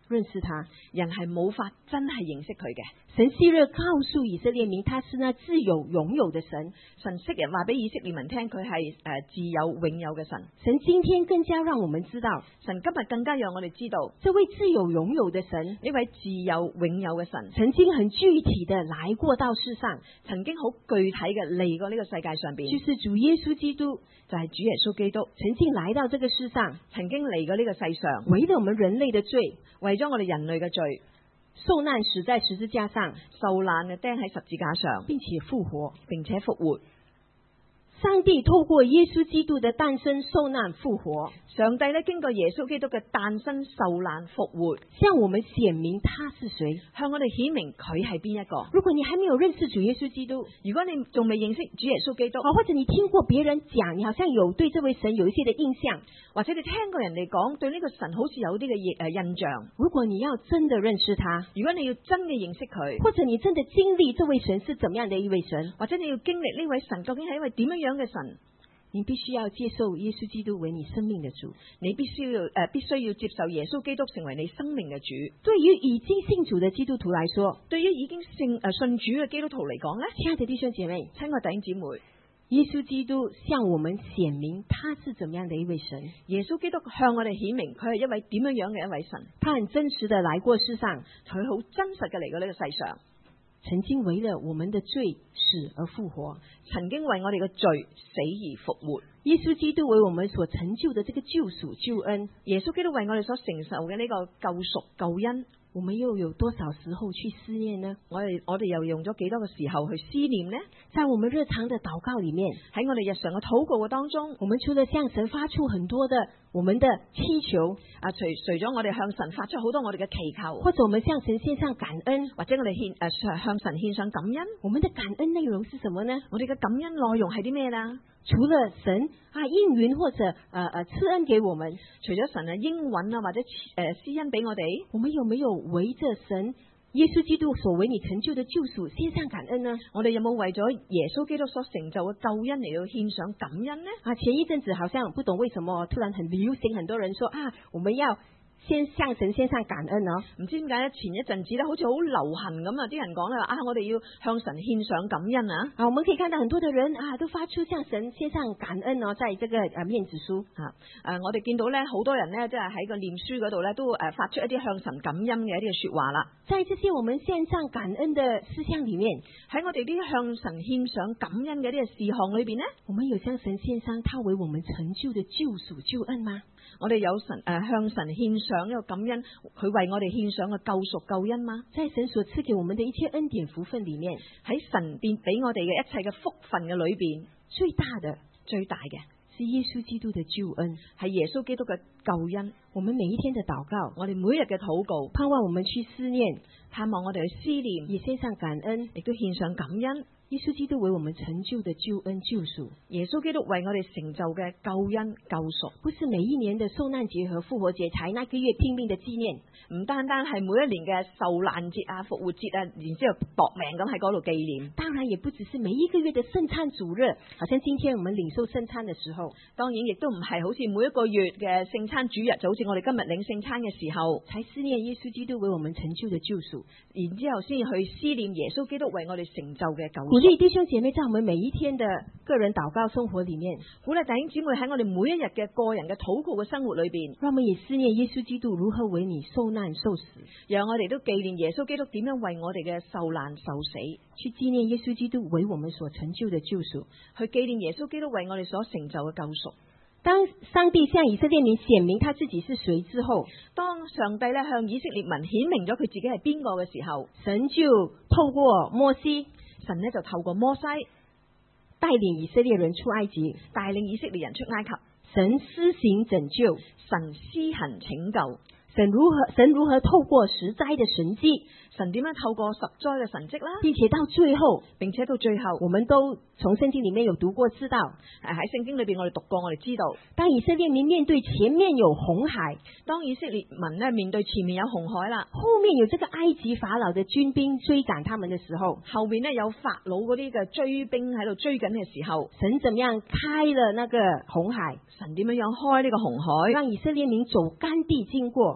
Speaker 1: 認識他，
Speaker 2: 人係冇法真係認識佢嘅。
Speaker 1: 神昔日告訴以色列民，他是那自有永有的神。
Speaker 2: 神昔日話俾以色列民聽，佢係誒自有永有嘅神。
Speaker 1: 神今天更加讓我們知道，
Speaker 2: 神今日更加讓我哋知道，
Speaker 1: 這位自有永有的神，
Speaker 2: 呢位自有永有嘅神，
Speaker 1: 曾經很具體的來過到世上，
Speaker 2: 曾經好具體嘅嚟過呢個世界上邊，
Speaker 1: 就是主耶穌基督，
Speaker 2: 就係主耶穌基督
Speaker 1: 曾經來到這個世上，
Speaker 2: 曾經嚟過呢個世上，
Speaker 1: 為了我們人類的罪，
Speaker 2: 為咗我哋人類嘅罪，
Speaker 1: 受難死在十字架上，
Speaker 2: 受難嘅釘喺十字架上，
Speaker 1: 並且復活，
Speaker 2: 並且復活。
Speaker 1: 上帝透過耶穌基督的誕生、受難、復活，
Speaker 2: 上帝咧經過耶穌基督嘅誕生、受難、復活，
Speaker 1: 向我們顯明他是誰，
Speaker 2: 向我哋顯明佢係邊一個。
Speaker 1: 如果你還沒有認識主耶穌基督，
Speaker 2: 如果你仲未認識主耶穌基督，
Speaker 1: 或者你聽過別人講，你好像有對這位神有一些的印象，
Speaker 2: 或者你聽過人哋講對呢個神好似有啲嘅誒印象。
Speaker 1: 如果你要真的認識他，
Speaker 2: 如果你要真嘅認識佢，
Speaker 1: 或者你真的經歷這位神是怎麼樣的一位神，
Speaker 2: 或者你要經歷呢位神究竟係一位點樣樣嘅神，
Speaker 1: 你必須要接受耶穌基督為你生命的主，
Speaker 2: 你必須要誒、呃、必須要接受耶穌基督成為你生命嘅主。
Speaker 1: 對於已經信主的基督徒來說，
Speaker 2: 對於已經信誒、呃、信主嘅基督徒嚟講咧，
Speaker 1: 親愛的弟兄姐妹，
Speaker 2: 親愛弟兄姊妹，
Speaker 1: 耶穌基督向我們顯明他是怎麼樣的一位神。
Speaker 2: 耶穌基督向我哋顯明佢係一位點樣樣嘅一位神，
Speaker 1: 他很真實的來過世上，
Speaker 2: 佢好真實嘅嚟過呢個世上，
Speaker 1: 曾經為了我們的罪死而復活，
Speaker 2: 曾經為我哋嘅罪死而復活。
Speaker 1: 耶穌基督為我們所成就的這個救贖救恩，
Speaker 2: 耶穌基督為我哋所承受嘅呢個救贖救恩，
Speaker 1: 我們又有多少時候去思念呢？
Speaker 2: 我哋我哋又用咗幾多個時候去思念呢？
Speaker 1: 在我們日常的禱告裏面，
Speaker 2: 喺我哋日常嘅禱告嘅當中，
Speaker 1: 我們除了向神發出很多的我們的祈求
Speaker 2: 啊，除除咗我哋向神發出好多我哋嘅祈求，
Speaker 1: 或者我們向神獻上感恩，
Speaker 2: 或者我哋獻誒、呃、向神獻上感恩，
Speaker 1: 我們的感恩內容是什麼呢？
Speaker 2: 我哋嘅感恩內容係啲咩啦？
Speaker 1: 除了神啊應允或者誒誒、呃、賜恩給我們，
Speaker 2: 除咗神啊應允啊或者誒、呃、施恩俾我哋，
Speaker 1: 我們有沒有為着神耶穌基督所為你成就的救贖獻上感恩呢？
Speaker 2: 我哋有冇為咗耶穌基督所成就嘅救恩嚟到獻上感恩呢？
Speaker 1: 啊，前一陣子好像不懂為什麼突然很流行，很多人說啊，我們要先向神獻上感恩哦，
Speaker 2: 唔知點解咧？前一陣子咧，好似好流行咁啊！啲人講咧話啊，我哋要向神獻上感恩啊！
Speaker 1: 啊，我們可以看到很多的人啊，都發出向神獻上感恩哦，在這個啊面子書
Speaker 2: 啊，誒，我哋見到咧，好多人咧，即係喺個念書嗰度咧，都誒發出一啲向神感恩嘅一啲嘅說話啦。
Speaker 1: 在這些我們獻上感恩的思想裏面，
Speaker 2: 喺我哋啲向神獻上感恩嘅呢個事項裏邊呢，
Speaker 1: 我們有向神獻上他為我們成就的救贖救恩嗎？
Speaker 2: 我哋有神誒、呃、向神獻上一個感恩，佢為我哋獻上嘅救贖救恩嗎？
Speaker 1: 在神所賜給我們的一切恩典福分裏面，
Speaker 2: 喺神變俾我哋嘅一切嘅福分嘅裏邊，
Speaker 1: 最大的
Speaker 2: 最大嘅
Speaker 1: 是耶穌基督的救恩，
Speaker 2: 係耶穌基督嘅救恩。
Speaker 1: 我們每一天的禱告，
Speaker 2: 我哋每日嘅禱告，
Speaker 1: 盼望我們去思念，
Speaker 2: 盼望我哋去思念，
Speaker 1: 也獻上感恩，
Speaker 2: 亦都獻上感恩。
Speaker 1: 耶穌基督為我們成就的救恩救贖，
Speaker 2: 耶穌基督為我哋成就嘅救恩救贖，
Speaker 1: 不是每一年的受難節和復活節才那個月拼命的紀念，
Speaker 2: 唔單單係每一年嘅受難節啊、復活節啊，然之後搏命咁喺嗰度紀念。
Speaker 1: 當然也不只是每一個月的聖餐主日，好像今天我們領受聖餐的時候，
Speaker 2: 當然亦都唔係好似每一個月嘅聖餐主日，就好似我哋今日領聖餐嘅時候，
Speaker 1: 才思念耶穌基督為我們成就的救贖，
Speaker 2: 然之後先去思念耶穌基督為我哋成就嘅救贖。
Speaker 1: 鼓勵弟兄姐妹在我們每一天的個人禱告生活裏面，
Speaker 2: 鼓勵弟兄姊妹喺我哋每一日嘅個人嘅禱告嘅生活裏邊，
Speaker 1: 讓我們也思念耶穌基督如何為你受難受死，
Speaker 2: 讓我哋都紀念耶穌基督點樣為我哋嘅受難受死，
Speaker 1: 去紀念耶穌基督為我們所成就的救贖，
Speaker 2: 去紀念耶穌基督為我哋所成就嘅救贖。
Speaker 1: 當上帝向以色列民顯明他自己是誰之後，
Speaker 2: 當上帝咧向以色列民顯明咗佢自己係邊個嘅時候，
Speaker 1: 神就透過摩西，
Speaker 2: 神呢就透過摩西
Speaker 1: 帶領以色列人出埃及，
Speaker 2: 帶領以色列人出埃及，
Speaker 1: 神施行拯救，
Speaker 2: 神施行拯救，
Speaker 1: 神如何神如何透過十災的神蹟，
Speaker 2: 神點樣透過十災嘅神蹟啦，
Speaker 1: 並且到最後，
Speaker 2: 並且到最後，
Speaker 1: 我們都從聖經裏面有讀過知道，
Speaker 2: 誒喺聖經裏邊我哋讀過，我哋知道，
Speaker 1: 當以色列民面對前面有紅海，
Speaker 2: 當以色列民呢面對前面有紅海啦，
Speaker 1: 後面有這個埃及法老的軍兵追趕他們的時候，
Speaker 2: 後面呢有法老嗰啲嘅追兵喺度追緊嘅時候，
Speaker 1: 神怎麼樣開了那個紅海？
Speaker 2: 神點樣樣開呢個紅海，
Speaker 1: 讓以色列民走乾地經過，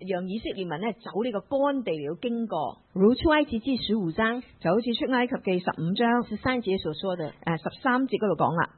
Speaker 2: 讓以色列民呢走呢個乾地嚟到經過，
Speaker 1: 如出埃及記十五章
Speaker 2: 就好似出埃及記十五章
Speaker 1: 十三節所說的，
Speaker 2: 誒十三節嗰度講啦。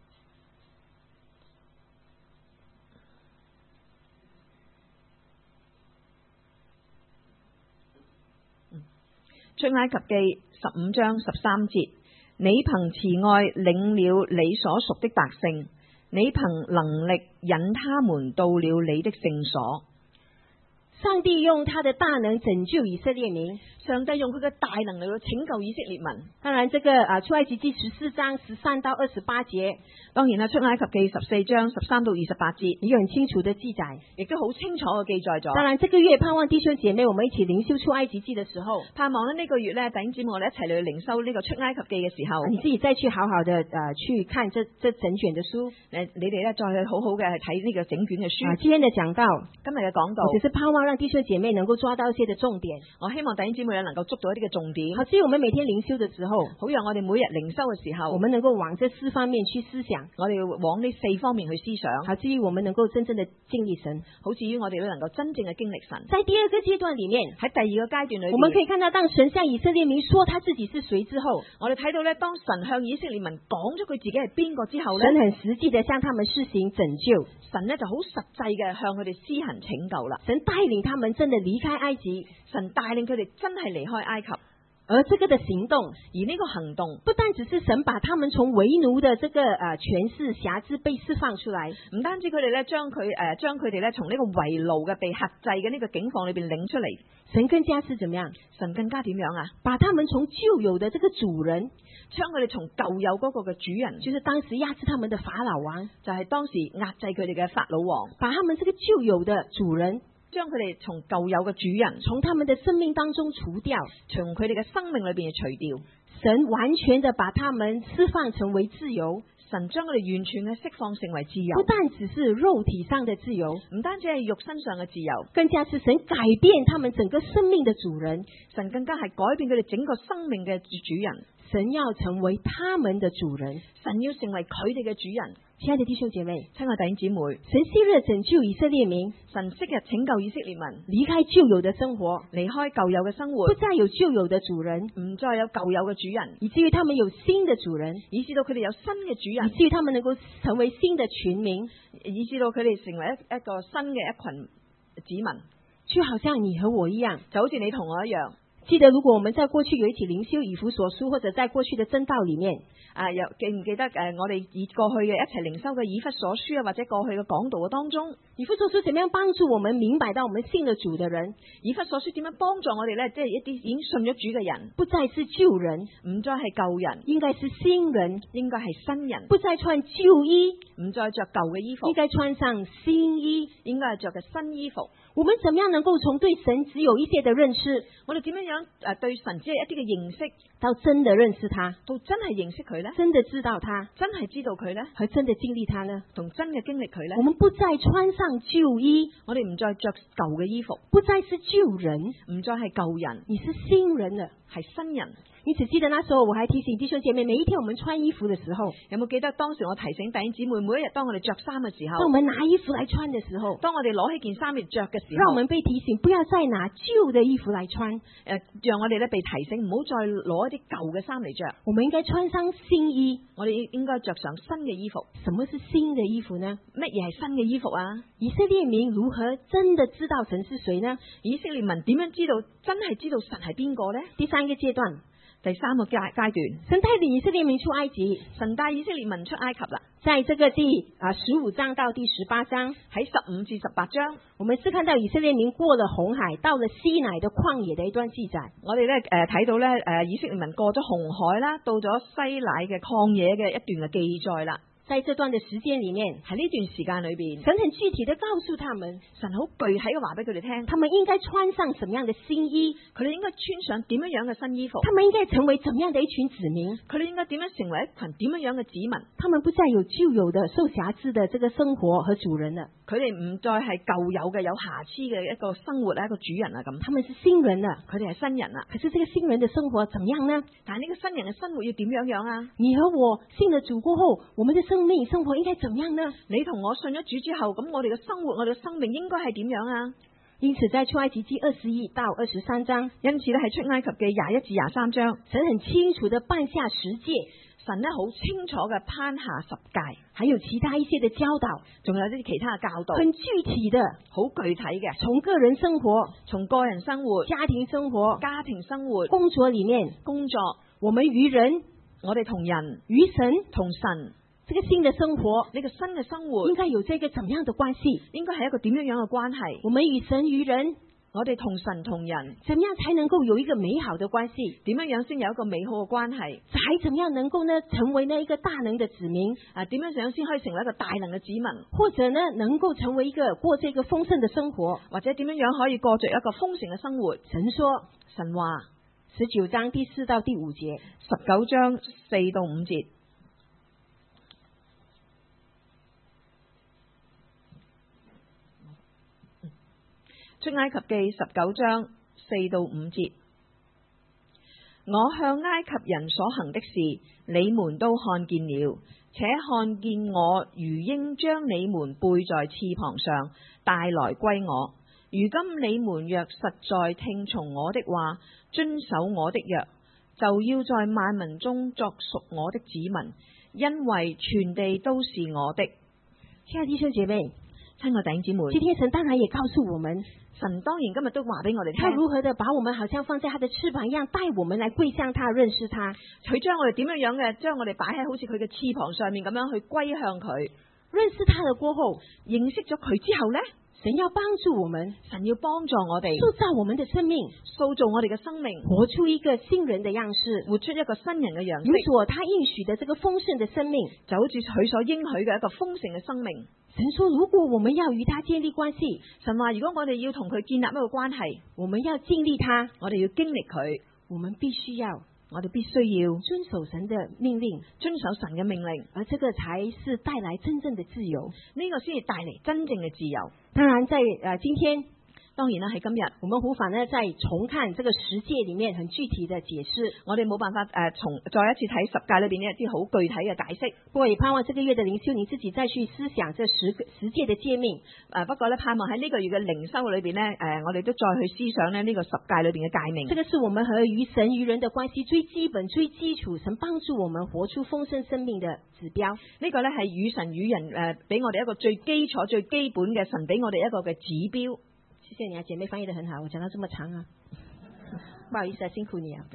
Speaker 2: 出埃及記十五章十三節，你憑慈愛領了你所屬的百姓，你憑能力引他們到了你的聖所。
Speaker 1: 上帝用他的大能拯救以色列民，
Speaker 2: 上帝用佢嘅大能嚟到拯救以色列民。
Speaker 1: 當然，這個啊出埃及記十四章十三到二十八節，
Speaker 2: 當然啦，出埃及記十四章十三到二十八節，
Speaker 1: 也很清楚的記載，
Speaker 2: 亦都好清楚嘅記載咗。
Speaker 1: 當然，這個月盼望弟兄姐妹，我們一起靈修出埃及記的時候，
Speaker 2: 盼望呢呢個月咧，弟兄姊妹我哋一齊嚟靈修呢個出埃及記嘅時候，
Speaker 1: 你自己再去好好的呃去看這這整卷的書，
Speaker 2: 誒，你哋咧再去好好嘅去睇呢個整卷嘅書。
Speaker 1: 啊，今天的講道，
Speaker 2: 今日嘅講道，
Speaker 1: 我只是盼望讓弟兄姐妹能夠抓到一些的重點。
Speaker 2: 我希望弟兄姊妹咧能夠捉到一啲嘅重點。
Speaker 1: 好，至於我們每天靈修的時候，
Speaker 2: 好讓我哋每日靈修嘅時候，
Speaker 1: 我們能夠往這四方面去思想，
Speaker 2: 我哋往呢四方面去思想。
Speaker 1: 好，至於我們能夠真正的經歷神，
Speaker 2: 好至於我哋都能夠真正嘅經歷神。
Speaker 1: 在第二個階段裏面，
Speaker 2: 喺第二個階段裏面，
Speaker 1: 我們可以看到當神向以色列民說他自己是誰之後，
Speaker 2: 我哋睇到咧，當神向以色列民講咗佢自己係邊個之後咧，
Speaker 1: 神很實際的向他們施行拯救，
Speaker 2: 神咧就好實際嘅向佢哋施行拯救啦。
Speaker 1: 神帶領他們真的離開埃及，
Speaker 2: 神帶領佢哋真係離開埃及。
Speaker 1: 而這個的行動，
Speaker 2: 而呢個行動
Speaker 1: 不單只是神把他們從為奴的這個呃權勢轄制被釋放出來，
Speaker 2: 唔單止佢哋咧將佢誒將佢哋咧從呢個為奴嘅被轄制嘅呢個境況裏邊領出嚟，
Speaker 1: 神更加是怎麼樣？
Speaker 2: 神更加點樣啊？
Speaker 1: 把他們從舊有的這個主人，
Speaker 2: 將佢哋從舊有嗰個嘅主人，
Speaker 1: 就是當時壓制他們的法老王，
Speaker 2: 就係當時壓制佢哋嘅法老王，
Speaker 1: 把他們這個舊有的主人。
Speaker 2: 將佢哋從舊有嘅主人，
Speaker 1: 從他們的生命當中除掉，
Speaker 2: 從佢哋嘅生命裏邊除掉。
Speaker 1: 神完全的把他們釋放成為自由，
Speaker 2: 神將佢哋完全嘅釋放成為自由。
Speaker 1: 不但只是肉體上的自由，
Speaker 2: 唔單止係肉身上嘅自由，
Speaker 1: 更加是神改變他們整個生命的主人。
Speaker 2: 神更加係改變佢哋整個生命嘅主人。
Speaker 1: 神要成為他們的主人，
Speaker 2: 神要成為佢哋嘅主人。
Speaker 1: 親愛的弟兄姐妹，
Speaker 2: 親愛弟兄姊妹，
Speaker 1: 神昔日拯救以色列民，
Speaker 2: 神昔日拯救以色列民，
Speaker 1: 離開舊有的生活，
Speaker 2: 離開舊有嘅生活，
Speaker 1: 不再有舊有的主人，
Speaker 2: 唔再有舊有嘅主人，
Speaker 1: 以至於他們有新的主人，
Speaker 2: 以至到佢哋有新嘅主人，
Speaker 1: 以至於他們能夠成為新的群民，
Speaker 2: 以至到佢哋成為一一個新嘅一群子民，
Speaker 1: 就好像你和我一樣，
Speaker 2: 就好似你同我一樣。
Speaker 1: 記得如果我們在過去有一起靈修以弗所書，或者在過去的真道裏面，
Speaker 2: 啊，又記唔記得誒、呃？我哋以過去嘅一齊靈修嘅以弗所書啊，或者過去嘅講道嘅當中，
Speaker 1: 以弗所書怎麼樣幫助我們明白到我們信了主的人？
Speaker 2: 以弗所書點樣幫助我哋咧？即係一啲已經信咗主嘅人，
Speaker 1: 不再是舊人，
Speaker 2: 唔再係舊人，
Speaker 1: 應該是新人，
Speaker 2: 應該係新人，
Speaker 1: 不再穿舊衣，
Speaker 2: 唔再着舊嘅衣服，
Speaker 1: 應該穿上新衣，
Speaker 2: 應該係着嘅新衣服。
Speaker 1: 我們怎麼樣能夠從對神只有一些的認識，
Speaker 2: 我哋點樣樣誒對神只係一啲嘅認識，
Speaker 1: 到真的認識他，
Speaker 2: 到真係認識佢咧，
Speaker 1: 真的知道他，
Speaker 2: 真係知道佢咧，
Speaker 1: 和真的經歷他呢？
Speaker 2: 同真嘅經歷佢咧，
Speaker 1: 我們不再穿上舊衣，
Speaker 2: 我哋唔再着舊嘅衣服，
Speaker 1: 不再是舊人，
Speaker 2: 唔再係舊人，
Speaker 1: 你是新人了，
Speaker 2: 係新人。
Speaker 1: 你只記得那時候我還提醒弟兄姐妹，每一天我們穿衣服的時候，
Speaker 2: 有冇記得當時我提醒弟兄姊妹，每一日當我哋着衫嘅時候，
Speaker 1: 當我們拿衣服來穿的時候，
Speaker 2: 當我哋攞起件衫嚟着嘅時候，
Speaker 1: 讓我們被提醒不要再拿舊的衣服來穿，
Speaker 2: 誒，讓我哋咧被提醒唔好再攞一啲舊嘅衫嚟着，
Speaker 1: 我們應該穿上新衣，
Speaker 2: 我哋應該着上新嘅衣服。
Speaker 1: 什麼是新的衣服呢？
Speaker 2: 乜嘢係新嘅衣服啊？
Speaker 1: 以色列民如何真的知道神是誰呢？
Speaker 2: 以色列民點樣知道真係知道神係邊個呢？
Speaker 1: 第三個階段。
Speaker 2: 第三個階階段，
Speaker 1: 神帶領以色列民出埃及，
Speaker 2: 神帶以色列民出埃及啦。
Speaker 1: 在這個第啊十五章到第十八章，
Speaker 2: 喺十五至十八章，
Speaker 1: 我們是看到以色列民過了紅海，到了西乃的曠野的一段記載。
Speaker 2: 我哋咧誒睇到咧誒、呃、以色列民過咗紅海啦，到咗西乃嘅曠野嘅一段嘅記載啦。
Speaker 1: 在這段的時間裏面，
Speaker 2: 喺呢段時間裏邊，
Speaker 1: 神很具體的告訴他們，
Speaker 2: 神好具體嘅話俾佢哋聽，
Speaker 1: 他們應該穿上什麼樣的新衣，
Speaker 2: 佢哋應該穿上點樣樣嘅新衣服，
Speaker 1: 他們應該成為怎麼樣的一群子民，
Speaker 2: 佢哋應該點樣成為一群點樣樣嘅子民，
Speaker 1: 他們不再有舊有的受轄制的這個生活和主人了，
Speaker 2: 佢哋唔再係舊有嘅有瑕疵嘅一個生活啊，一個主人啊咁，
Speaker 1: 他們是新人了，
Speaker 2: 佢哋係新人啦。
Speaker 1: 可是這個新人的生活怎麼樣呢？
Speaker 2: 但係呢個新人嘅生活要點樣樣啊？
Speaker 1: 你和我信了主過後，我們的生命生活應該怎麼樣呢？
Speaker 2: 你同我信咗主之後，咁我哋嘅生活，我哋嘅生命應該係點樣啊？
Speaker 1: 因此在出埃及記二十一到二十三章，
Speaker 2: 因此咧喺出埃及記廿一至廿三章，
Speaker 1: 神很清楚的頒下十誡，
Speaker 2: 神咧好清楚嘅頒下十誡，
Speaker 1: 還有其他一些的教導，
Speaker 2: 仲有啲其他嘅教導，
Speaker 1: 很具體的，
Speaker 2: 好具體嘅，
Speaker 1: 從個人生活、
Speaker 2: 從個人生活、
Speaker 1: 家庭生活、
Speaker 2: 家庭生活、
Speaker 1: 工作裏面，
Speaker 2: 工作，
Speaker 1: 我們與人、
Speaker 2: 我哋同人、
Speaker 1: 與神、
Speaker 2: 同神，
Speaker 1: 這個新的生活，
Speaker 2: 呢個新嘅生活
Speaker 1: 應該有這個怎麼樣的關係？
Speaker 2: 應該係一個點樣樣嘅關係？
Speaker 1: 我們與神與人，
Speaker 2: 我哋同神同人，
Speaker 1: 怎麼樣才能夠有一個美好的關係？
Speaker 2: 點樣樣先有一個美好嘅關係？
Speaker 1: 還怎麼樣能夠呢成為呢一個大能的子民？
Speaker 2: 啊，點樣樣先可以成為一個大能嘅子民？
Speaker 1: 或者呢能夠成為一個過這個豐盛的生活？
Speaker 2: 或者點樣樣可以過着一個豐盛嘅生活？
Speaker 1: 神說，
Speaker 2: 神話
Speaker 1: 十九章第四到第五節，
Speaker 2: 十九章四到五節。出埃及記十九章四到五節，我向埃及人所行的事，你們都看見了，且看見我如鷹將你們背在翅膀上，帶來歸我。如今你們若實在聽從我的話，遵守我的約，就要在萬民中作屬我的子民，因為全地都是我的。
Speaker 1: 親愛的弟兄姐妹，
Speaker 2: 親愛弟兄姊妹，
Speaker 1: 今天神當然也告訴我們，
Speaker 2: 神當然今日都話俾我哋聽，
Speaker 1: 他如何的把我們好像放在他的翅膀一樣，帶我們來跪向他，認識他。
Speaker 2: 佢將我哋點樣樣嘅，將我哋擺喺好似佢嘅翅膀上面咁樣去歸向佢。
Speaker 1: 認識他了過後，
Speaker 2: 認識咗佢之後呢，
Speaker 1: 神要幫助我們，
Speaker 2: 神要幫助我哋
Speaker 1: 塑造我們的生命，
Speaker 2: 塑造我哋嘅生命，
Speaker 1: 活出一個新人的樣式，
Speaker 2: 活出一個新人嘅樣式，
Speaker 1: 有所他應許的這個豐盛的生命，
Speaker 2: 就好似佢所應許嘅一個豐盛嘅生命。
Speaker 1: 神說，如果我們要與他建立關係，
Speaker 2: 神話如果我哋要同佢建立一個關係，
Speaker 1: 我們要經歷他，
Speaker 2: 我哋要經歷佢，
Speaker 1: 我們必須要，
Speaker 2: 我哋必須要
Speaker 1: 遵守神的命令，
Speaker 2: 遵守神嘅命令，
Speaker 1: 而這個才是帶來真正的自由，
Speaker 2: 呢個先至帶嚟真正嘅自由。
Speaker 1: 當然在呃今天。
Speaker 2: 當然啦，喺今日，
Speaker 1: 我們無法呢再重看這個十誡裏面很具體的解釋，
Speaker 2: 我哋冇辦法誒、呃、從再一次睇十誡裏邊呢一啲好具體嘅解釋。
Speaker 1: 不過也盼望這個月的靈修，你自己再去思想這十個十誡的誡命。誒、
Speaker 2: 呃，不過咧盼望喺呢個月嘅靈修裏邊呢，誒、呃，我哋都再去思想咧呢個十誡裏邊嘅誡命。
Speaker 1: 這個是我們和與神與人的關係最基本、最基礎，神幫助我們活出豐盛生命的指標。
Speaker 2: 呢個咧係與神與人誒，俾、呃、我哋一個最基礎、最基本嘅神俾我哋一個嘅指標。
Speaker 1: 謝謝你啊，姐妹翻譯得很好，我講到這麼長啊，不好意思啊，辛苦你啊。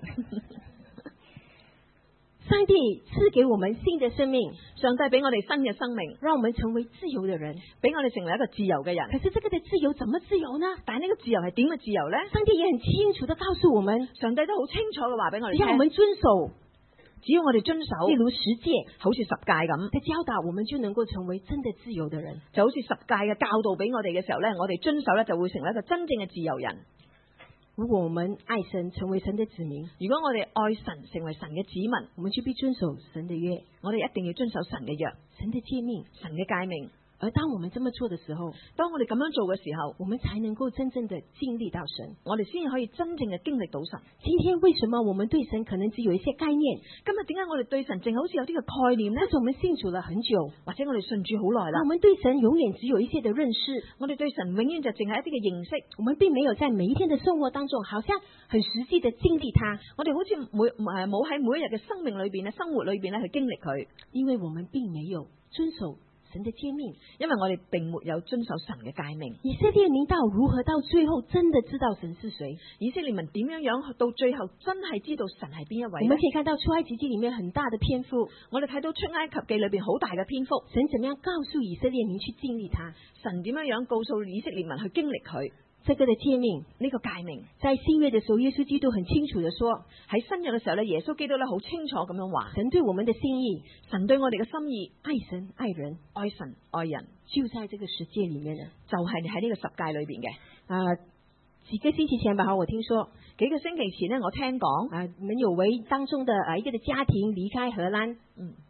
Speaker 1: 上帝賜給我們新的生命，
Speaker 2: 上帝俾我哋新嘅生命，
Speaker 1: 讓我們成為自由的人，
Speaker 2: 俾我哋成為一個自由嘅人。
Speaker 1: 可是這個的自由怎麼自由呢？
Speaker 2: 但係呢個自由係點嘅自由呢？
Speaker 1: 上帝也很清楚地告訴我們，
Speaker 2: 上帝都好清楚嘅話俾我哋聽，
Speaker 1: 只要我們遵守，
Speaker 2: 只要我哋遵守，
Speaker 1: 例如十誡，
Speaker 2: 好似十誡咁
Speaker 1: 嘅教導，我們就能夠成為真的自由的人。
Speaker 2: 就好似十誡嘅教導俾我哋嘅時候呢，我哋遵守呢就會成為一個真正嘅自由人。
Speaker 1: 如果我們愛神，成為神的子民，
Speaker 2: 如果我哋愛神，成為神嘅子民，
Speaker 1: 我們就必遵守神的約，
Speaker 2: 我哋一定要遵守神嘅約，
Speaker 1: 神的誡命，
Speaker 2: 神嘅誡命。
Speaker 1: 而當我們這麼做的時候，
Speaker 2: 當我哋咁樣做嘅時候，
Speaker 1: 我們才能夠真正的經歷到神，
Speaker 2: 我哋先至可以真正嘅經歷到神。
Speaker 1: 今天為什麼我們對神可能只有一些概念？
Speaker 2: 今日點解我哋對神淨好似有啲嘅概念呢？
Speaker 1: 或者我們信主了很久，
Speaker 2: 或者我哋信主好耐啦，
Speaker 1: 我們對神永遠只有一些的認識，
Speaker 2: 我哋對神永遠就淨係一啲嘅認識，
Speaker 1: 我們並沒有在每一天的生活當中，好像很實際的經歷它。
Speaker 2: 我哋好似每誒冇喺每一日嘅生命裏邊咧，生活裏邊咧去經歷佢，
Speaker 1: 因為我們並沒有遵守神的誡命，
Speaker 2: 因為我哋並沒有遵守神嘅誡命。
Speaker 1: 以色列民到如何到最後真的知道神是誰？
Speaker 2: 以色列民點樣樣到最後真係知道神係邊一位？
Speaker 1: 我們可以看到出埃及記裏面很大的篇幅，
Speaker 2: 我哋睇到出埃及記裏邊好大嘅篇幅，
Speaker 1: 神怎麼樣告訴以色列民去經歷他？
Speaker 2: 神點樣樣告訴以色列民去經歷佢？
Speaker 1: 這個的誡命，
Speaker 2: 呢個誡命，
Speaker 1: 在新約的時候，耶穌基督很清楚地說，
Speaker 2: 喺新約嘅時候咧，耶穌基督咧好清楚咁樣話，
Speaker 1: 神對我們的心意，
Speaker 2: 神對我哋嘅心意，
Speaker 1: 愛神愛人，
Speaker 2: 愛神愛人，
Speaker 1: 就在這個十誡裏面呢，
Speaker 2: 就係喺呢個十誡裏邊嘅。
Speaker 1: 啊、呃，幾個星期前吧，我聽說
Speaker 2: 幾個星期前呢，我聽講
Speaker 1: 啊，我們有位當中的啊一個的家庭離開荷蘭，
Speaker 2: 嗯。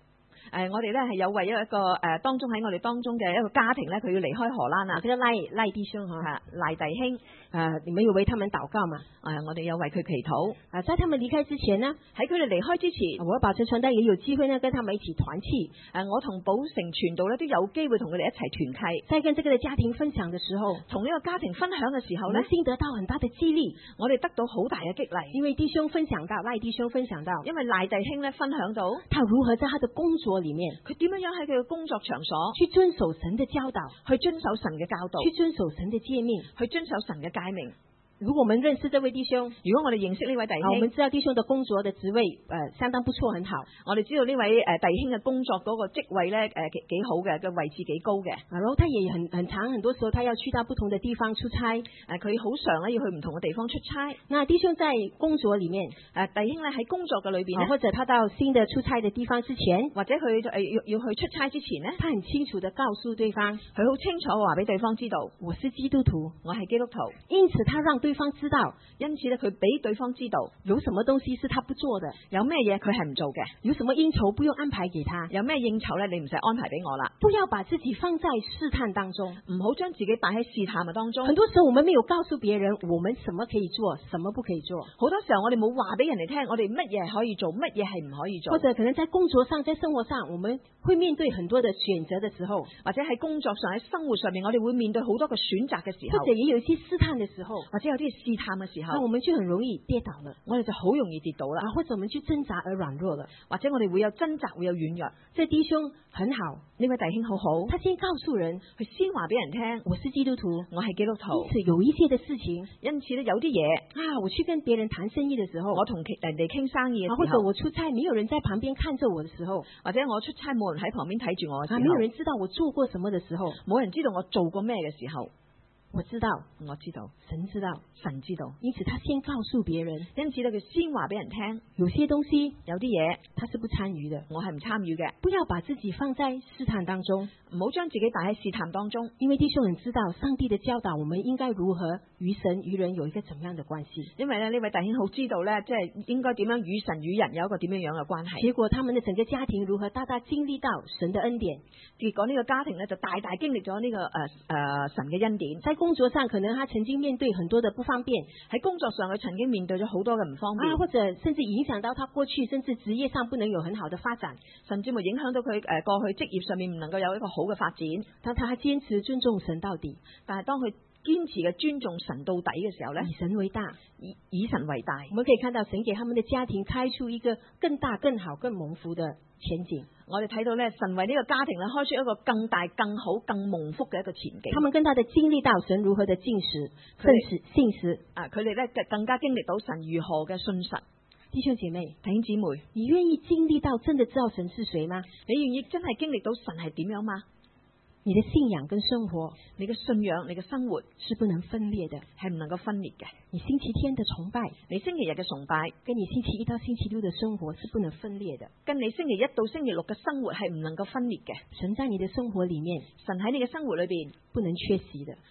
Speaker 2: 誒，我哋咧係有為一個誒當中喺我哋當中嘅一個家庭咧，佢要離開荷蘭啊，
Speaker 1: 這個賴賴弟兄哈，
Speaker 2: 賴弟兄，
Speaker 1: 誒，你們有為他們禱告嘛？
Speaker 2: 誒，我哋有為佢祈禱。
Speaker 1: 啊，在他們離開之前呢，
Speaker 2: 喺佢哋離開之前，
Speaker 1: 我保誠傳道也有機會呢，跟他們一起團契。
Speaker 2: 誒，我同寶成傳道咧都有機會同佢哋一齊團契。
Speaker 1: 在跟這個的家庭分享的時候，
Speaker 2: 同呢個家庭分享嘅時候咧，
Speaker 1: 我們先得到很大的激勵，
Speaker 2: 我哋得到好大嘅激勵。
Speaker 1: 因為弟兄分享到，賴弟兄分享到，
Speaker 2: 因為賴弟兄咧分享到，
Speaker 1: 他如何在他的工作裏面，
Speaker 2: 佢點樣樣喺佢嘅工作場所
Speaker 1: 去遵守神的教導，
Speaker 2: 去遵守神嘅教導，
Speaker 1: 去遵守神的誡命，
Speaker 2: 去遵守神嘅誡命。
Speaker 1: 如果我們認識這位弟兄，
Speaker 2: 如果我哋認識呢位弟兄，
Speaker 1: 我們知道弟兄的工作的職位，呃，相當不錯，很好。
Speaker 2: 我哋知道呢位誒弟兄嘅工作嗰個職位咧，誒幾幾好嘅，個位置幾高嘅。
Speaker 1: 然後他也很很長，很多時候他要去到不同的地方出差，
Speaker 2: 誒佢好常咧要去唔同嘅地方出差。
Speaker 1: 那弟兄在工作裏面，
Speaker 2: 誒弟兄咧喺工作嘅裏邊咧，
Speaker 1: 或者他到新的出差的地方之前，
Speaker 2: 或者佢誒要要去出差之前咧，
Speaker 1: 他很清楚地告訴對方，
Speaker 2: 佢好清楚話俾對方知道，
Speaker 1: 我是基督徒，
Speaker 2: 我係基督徒。
Speaker 1: 因此他讓對方知道。
Speaker 2: 因此咧，佢俾對方知道
Speaker 1: 有什麼東西是他不做的，
Speaker 2: 有咩嘢佢係唔做嘅，
Speaker 1: 有什麼應酬不用安排給他，
Speaker 2: 有咩應酬咧你唔使安排俾我啦。
Speaker 1: 不要把自己放在試探當中，
Speaker 2: 唔好將自己擺喺試探嘅當中。
Speaker 1: 很多時候我們沒有告訴別人我們什麼可以做，什麼不可以做。
Speaker 2: 好多時候我哋冇話俾人哋聽，我哋乜嘢可以做，乜嘢係唔可以做。
Speaker 1: 或者可能在工作上，在生活上，我們會面對很多的選擇的時候，
Speaker 2: 或者喺工作上喺生活上面，我哋會面對好多嘅選擇嘅時候，
Speaker 1: 或者也有一些試探的時候，
Speaker 2: 或者有啲試探嘅時候，
Speaker 1: 那我們就很容易跌倒了，
Speaker 2: 我哋就好容易跌倒啦，
Speaker 1: 或者我們去掙扎而軟弱了，
Speaker 2: 或者我哋會有掙扎，會有軟弱。
Speaker 1: 這弟兄很好，
Speaker 2: 呢位弟兄好好，
Speaker 1: 他先告訴人，
Speaker 2: 佢先話俾人聽，
Speaker 1: 我是基督徒，
Speaker 2: 我係基督徒。
Speaker 1: 因此有一些的事情，
Speaker 2: 因此咧有啲嘢
Speaker 1: 啊，我去跟別人談生意的時候，
Speaker 2: 我同人哋傾生意嘅時候，
Speaker 1: 或者我出差沒有人在旁邊看着我的時候，
Speaker 2: 或者我出差冇人喺旁邊睇住我嘅時候，
Speaker 1: 啊，沒有人知道我做過什麼的時候，
Speaker 2: 冇人知道我做過咩嘅時候。
Speaker 1: 我知道，
Speaker 2: 我知道，
Speaker 1: 神知道，
Speaker 2: 神知道，
Speaker 1: 因此他先告訴別人，
Speaker 2: 因此咧佢先話俾人聽，
Speaker 1: 有些東西，
Speaker 2: 有啲嘢，
Speaker 1: 他是不參與的，
Speaker 2: 我係唔參與嘅。
Speaker 1: 不要把自己放在試探當中，
Speaker 2: 唔好將自己擺喺試探當中，
Speaker 1: 因為弟兄很知道上帝的教導，我們應該如何與神與人有一個怎麼樣的關係。
Speaker 2: 因為咧呢位弟兄好知道咧，即係應該點樣與神與人有一個點樣樣嘅關係。
Speaker 1: 結果他們的整個家庭如何大大經歷到神的恩典，
Speaker 2: 結果呢個家庭咧就大大經歷咗呢個誒誒、呃呃、神嘅恩典。
Speaker 1: 在工作上可能他曾經面對很多的不方便，
Speaker 2: 喺工作上佢曾經面對咗好多嘅唔方便，
Speaker 1: 啊，或者甚至影響到他過去甚至職業上不能有很好的發展，
Speaker 2: 甚至會影響到佢誒過去職業上面唔能夠有一個好嘅發展。
Speaker 1: 但他堅持尊重神到底，
Speaker 2: 但係當佢堅持嘅尊重神到底嘅時候咧，
Speaker 1: 以神為大，
Speaker 2: 以以神為大，
Speaker 1: 我們可以看到神給他們的家庭開出一個更大、更好、更蒙福的前景。
Speaker 2: 我哋睇到咧，神為呢個家庭咧開出一個更大、更好、更蒙福嘅一個前景。
Speaker 1: 他們更大的經歷到神如何的信實、信實、信實
Speaker 2: 啊！佢哋咧更加經歷到神如何嘅信實。
Speaker 1: 弟兄姐妹、
Speaker 2: 弟兄姊妹，
Speaker 1: 你願意經歷到真的知道神是誰嗎？
Speaker 2: 你願意真係經歷到神係點樣嗎？
Speaker 1: 你的信仰跟生活，
Speaker 2: 你嘅信仰、你嘅生活
Speaker 1: 是不能分裂的，
Speaker 2: 係唔能夠分裂嘅。
Speaker 1: 你星期天的崇拜，
Speaker 2: 你星期日嘅崇拜，
Speaker 1: 跟你星期一到星期六的生活是不能分裂的。
Speaker 2: 跟你星期一到星期六嘅生活係唔能夠分裂嘅。
Speaker 1: 神在你的生活裏面，
Speaker 2: 神喺你嘅生活裏邊
Speaker 1: 不能缺席的，